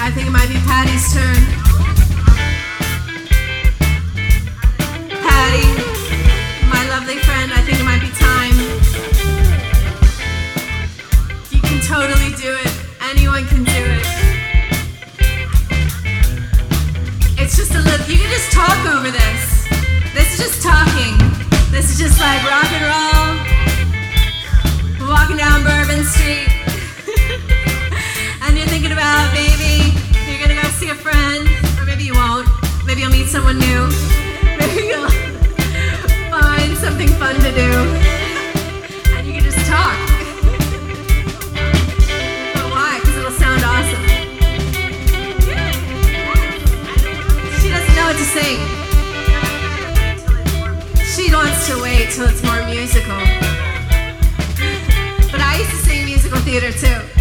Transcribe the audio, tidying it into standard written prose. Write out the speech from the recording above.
I think it might be Patty's turn. Patty, my lovely friend, I think it might be time. You can totally do it. Anyone can do it. It's just a little, you can just talk over this. This is just talking. This is just like rock and roll. We're walking down Bourbon Street. And you're thinking about maybe you're gonna go see a friend, or maybe you won't. Maybe you'll meet someone new. Maybe you'll find something fun to do. And you can just talk. But why? Because it'll sound awesome. She doesn't know what to sing. She wants to wait till it's more musical. But I used to sing musical theater too.